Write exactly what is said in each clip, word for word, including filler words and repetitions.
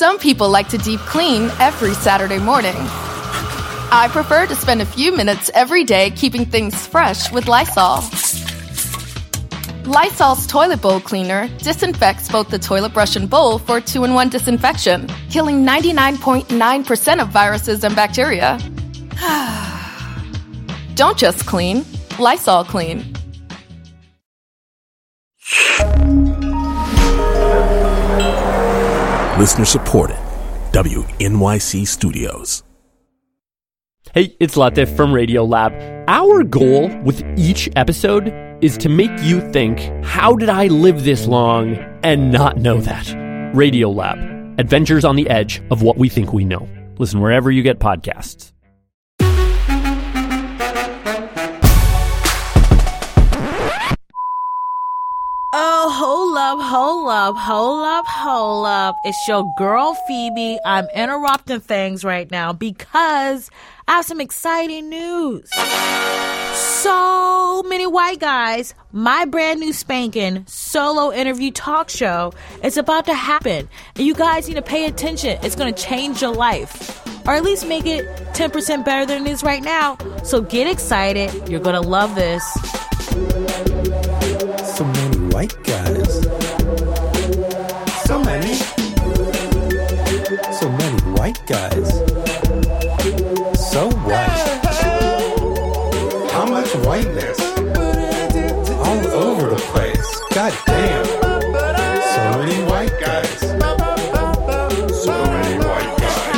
Some people like to deep clean every Saturday morning. I prefer to spend a few minutes every day keeping things fresh with Lysol. Lysol's toilet bowl cleaner disinfects both the toilet brush and bowl for two-in-one disinfection, killing ninety-nine point nine percent of viruses and bacteria. Don't just clean, Lysol clean. Listener supported. W N Y C Studios. Hey, it's Latif from Radiolab. Our goal with each episode is to make you think, how did I live this long and not know that? Radiolab. Adventures on the edge of what we think we know. Listen wherever you get podcasts. Oh, hold up, hold up, hold up, hold up. It's your girl, Phoebe. I'm interrupting things right now because I have some exciting news. So many white guys, my brand new spanking solo interview talk show is about to happen. And you guys need to pay attention. It's going to change your life. Or at least make it ten percent better than it is right now. So get excited. You're going to love this. So many white guys. So many. So many white guys. So white. How much whiteness? All over the place. God damn. So many white guys. So many white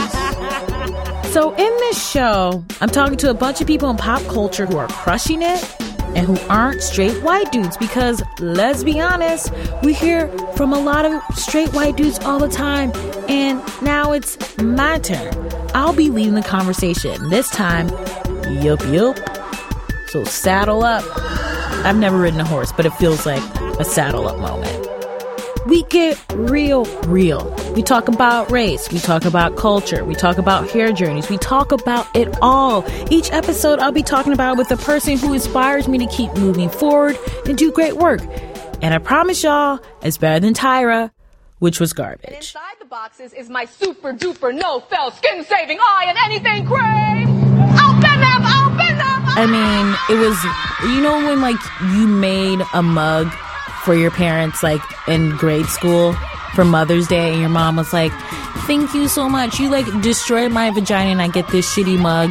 guys. So in this show, I'm talking to a bunch of people in pop culture who are crushing it and who aren't straight white dudes, because let's be honest, we hear from a lot of straight white dudes all the time, and now it's my turn. I'll be leading the conversation. This time, yup, yup. So saddle up. I've never ridden a horse, but it feels like a saddle up moment. We get real, real. We talk about race. We talk about culture. We talk about hair journeys. We talk about it all. Each episode, I'll be talking about with a person who inspires me to keep moving forward and do great work. And I promise y'all, it's better than Tyra, which was garbage. And inside the boxes is my super duper no fell skin saving eye and anything crave. Open them, open them. I mean, it was, you know, when like you made a mug for your parents, like in grade school for Mother's Day, and your mom was like, thank you so much, you like destroyed my vagina and I get this shitty mug.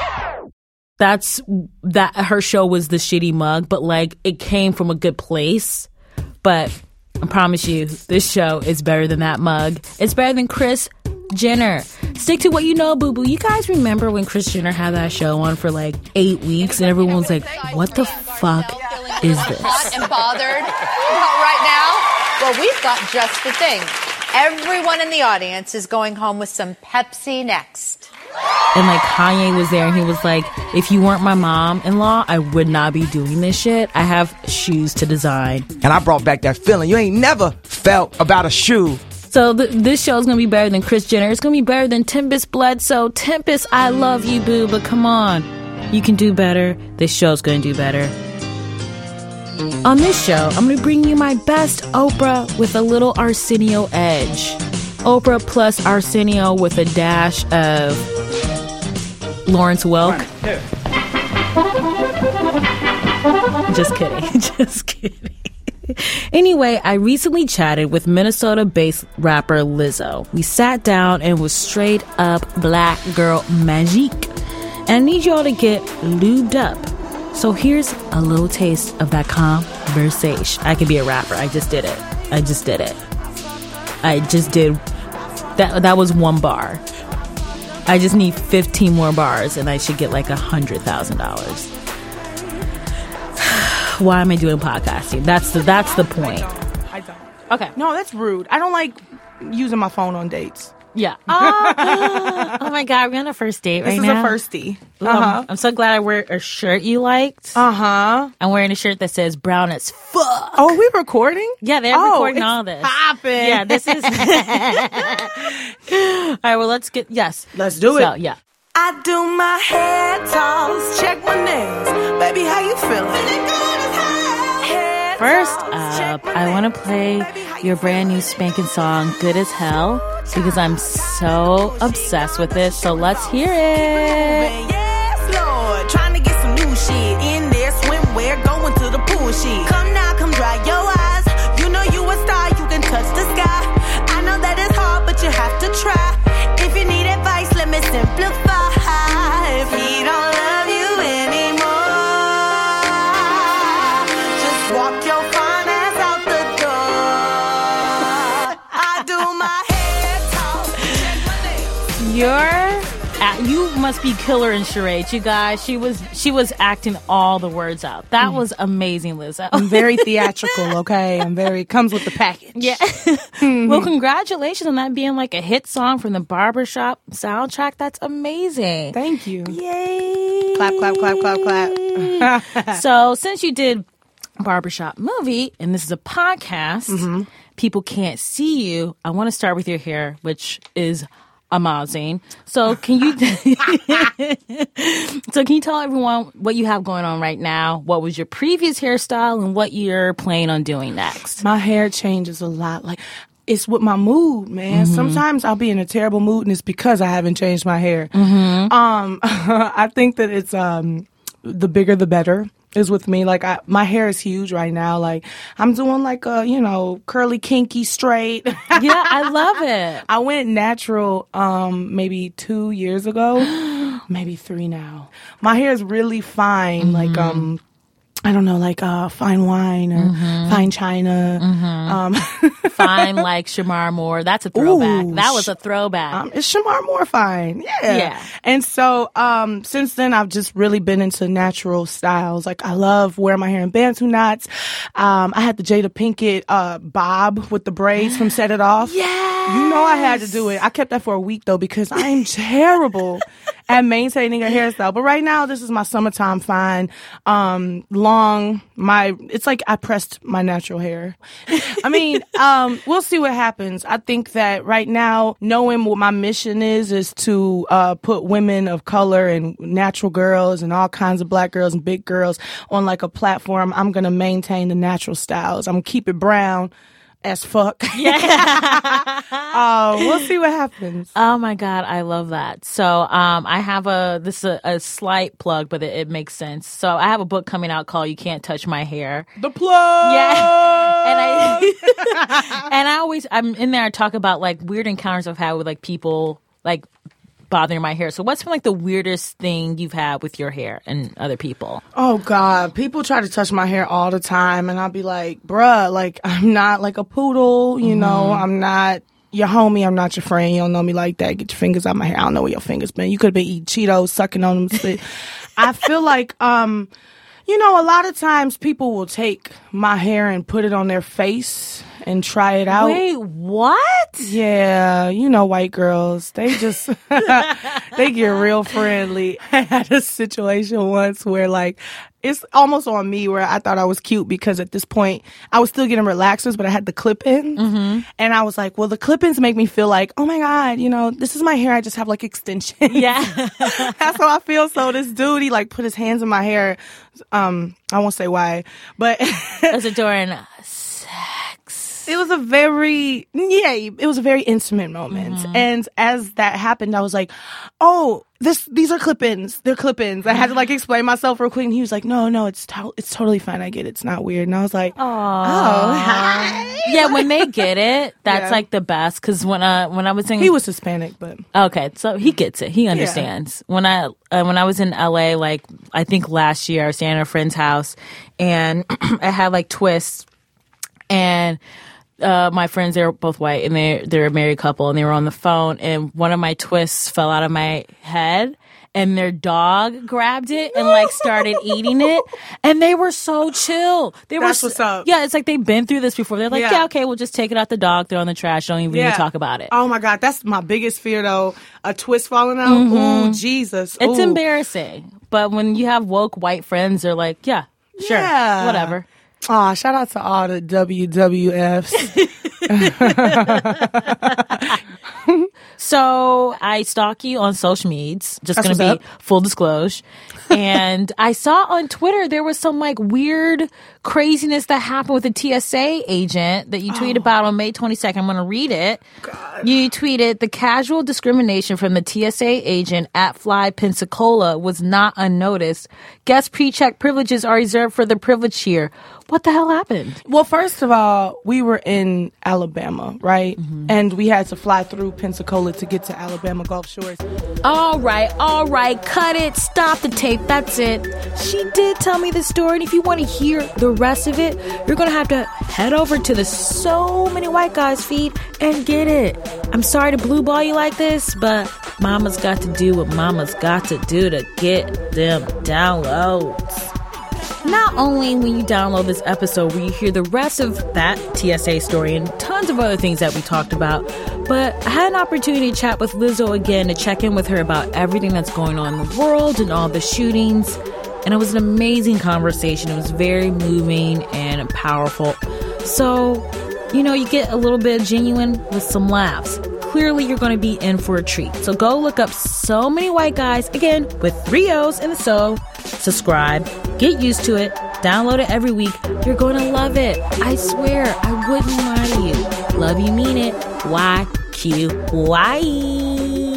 That's that her show was the shitty mug, but like it came from a good place. But I promise you, this show is better than that mug. It's better than Kris Jenner. Stick to what you know, boo boo. You guys remember when Kris Jenner had that show on for like eight weeks and everyone was like, what the fuck is this? Hot and bothered about right now? Well, we've got just the thing. Everyone in the audience is going home with some Pepsi Next. And like Kanye was there and he was like, if you weren't my mom-in-law, I would not be doing this shit. I have shoes to design. And I brought back that feeling you ain't never felt about a shoe. So th- this show is going to be better than Kris Jenner. It's going to be better than Tempest Bledsoe. Tempest, I love you, boo, but come on. You can do better. This show's going to do better. On this show, I'm going to bring you my best Oprah with a little Arsenio edge. Oprah plus Arsenio with a dash of Lawrence Welk. Just kidding. Just kidding. Anyway, I recently chatted with Minnesota-based rapper Lizzo. We sat down and was straight up black girl magic. And I need y'all to get lubed up. So here's a little taste of that conversation. I could be a rapper. I just did it. I just did it. I just did. That, that was one bar. I just need fifteen more bars and I should get like one hundred thousand dollars. Why am I doing podcasting? That's the that's the point. I don't. Okay. No, that's rude. I don't like using my phone on dates. Yeah. Oh, oh my God, we're on a first date right now. This is a firstie. Ooh, Uh-huh. I'm, I'm so glad I wear a shirt you liked. Uh-huh. I'm wearing a shirt that says brown as fuck. Oh, are we recording? Yeah, they're oh, recording it's all this. Popping. Yeah, this is. All right, well, let's get, yes. Let's do it. So, yeah. I do my hair toss, check my nails. Baby, how you feeling? Hair first up, I want to play your brand new spanking song, Good as Hell, because I'm so obsessed with it. So let's hear it. Yes, Lord. Trying to get some new shit in there. Swimwear, going to the pool shit. Come now, come dry your eyes. You know you a star, you can touch the sky. I know that it's hard, but you have to try. If you need advice, let me simplify. If he don't love you anymore, just walk your fine ass out the door. I do my hair talk, check my nails. You're uh, you must be killer in charades, you guys. She was she was acting all the words out. That was amazing, Lizzo. I'm very theatrical, okay? I'm very, comes with the package. Yeah. Well, congratulations on that being like a hit song from the Barbershop soundtrack. That's amazing. Thank you. Yay. Clap, clap, clap, clap, clap. So since you did Barbershop Movie, and this is a podcast, Mm-hmm. people can't see you. I want to start with your hair, which is amazing. So can you So can you tell everyone what you have going on right now? What was your previous hairstyle and what you're planning on doing next? My hair changes a lot. Like, it's with my mood, man. Mm-hmm. Sometimes I'll be in a terrible mood and it's because I haven't changed my hair. Mm-hmm. Um, I think that it's um, the bigger the better is with me. Like, I, my hair is huge right now. Like, I'm doing like a, you know, curly, kinky, straight. Yeah, I love it. I went natural um, maybe two years ago, maybe three now. My hair is really fine. Mm-hmm. Like, um, I don't know, like uh, fine wine or mm-hmm. fine china. Mm-hmm. Um, fine like Shamar Moore. That's a throwback. Ooh, that was a throwback. Um, it's Shamar Moore fine. Yeah. Yeah. And so um, since then, I've just really been into natural styles. Like, I love wearing my hair in Bantu knots. Um, I had the Jada Pinkett uh, bob with the braids from Set It Off. Yes. You know I had to do it. I kept that for a week, though, because I'm terrible at maintaining a hairstyle. But right now, this is my summertime fine. Um, long, my, it's like I pressed my natural hair. I mean, um, we'll see what happens. I think that right now, knowing what my mission is, is to uh, put women of color and natural girls and all kinds of black girls and big girls on like a platform. I'm going to maintain the natural styles. I'm going to keep it brown as fuck. Yeah. uh, we'll see what happens. Oh my God, I love that. So um, I have a, this is a, a slight plug, but it, it makes sense. So I have a book coming out called You Can't Touch My Hair. The plug! Yeah. And I, and I always, I'm in there, I talk about like weird encounters I've had with like people like bothering my hair. So what's been like the weirdest thing you've had with your hair and other people? Oh God, people try to touch my hair all the time and I'll be like, bruh, like I'm not like a poodle, you mm-hmm. know, I'm not your homie, I'm not your friend, you don't know me like that. Get your fingers out my hair. I don't know where your fingers been. You could have been eating Cheetos, sucking on them. I feel like, um, you know, a lot of times people will take my hair and put it on their face and try it out. Wait, what? Yeah, you know, white girls, they just, they get real friendly. I had a situation once where like, it's almost on me where I thought I was cute because at this point I was still getting relaxers, but I had the clip-ins. Mm-hmm. And I was like, well, the clip-ins make me feel like, oh my God, you know, this is my hair. I just have like extensions. Yeah. That's how I feel. So this dude, he like put his hands in my hair. Um, I won't say why, but. Was it during It was a very, yeah, it was a very intimate moment. Mm-hmm. And as that happened, I was like, oh, this, these are clip-ins. They're clip-ins. I had to like explain myself real quick. And he was like, no, no, it's to- it's totally fine. I get it. It's not weird. And I was like, Aww. oh, hi. Yeah, when they get it, that's Yeah. like the best. Cause when I, when I was in, He was Hispanic, but. okay, so he gets it. He understands. Yeah. When I, uh, when I was in L A, like, I think last year, I was staying at a friend's house and I had like twists and, Uh, my friends, they were both white and they they're a married couple and they were on the phone and one of my twists fell out of my head and their dog grabbed it and like started eating it and they were so chill. They That's were what's up. Yeah, it's like they've been through this before. They're like, yeah, Yeah. okay, we'll just take it out the dog, throw it in the trash, don't even Yeah. need to talk about it. Oh my God, that's my biggest fear though. A twist falling out. Mm-hmm. Ooh, Jesus. It's Ooh. embarrassing. But when you have woke white friends, they're like, yeah, sure, Yeah. whatever. Aw, shout out to all the W W Fs. So I stalk you on social medias, just That's going to be what's up. full disclosure. And I saw on Twitter there was some like weird craziness that happened with the T S A agent that you tweeted oh. about on May twenty-second. I'm going to read it. God. You tweeted, the casual discrimination from the T S A agent at Fly Pensacola was not unnoticed. Guest pre-check privileges are reserved for the privileged here. What the hell happened? Well, first of all, we were in Alabama, right? Mm-hmm. And we had to fly through Pensacola to get to Alabama Gulf Shores. All right, all right, cut it. Stop the tape. That's it. She did tell me the story, and if you want to hear the rest of it, you're going to have to head over to the So Many White Guys feed and get it. I'm sorry to blue ball you like this, but mama's got to do what mama's got to do to get them downloads. Not only when you download this episode will you hear the rest of that T S A story and tons of other things that we talked about, but I had an opportunity to chat with Lizzo again to check in with her about everything that's going on in the world and all the shootings. And it was an amazing conversation. It was very moving and powerful. So, you know, you get a little bit genuine with some laughs. Clearly, you're going to be in for a treat. So go look up So Many White Guys, again, with three O's in the So. Subscribe, get used to it, download it every week. You're going to love it. I swear, I wouldn't lie to you. Love you, mean it. Y Q Y.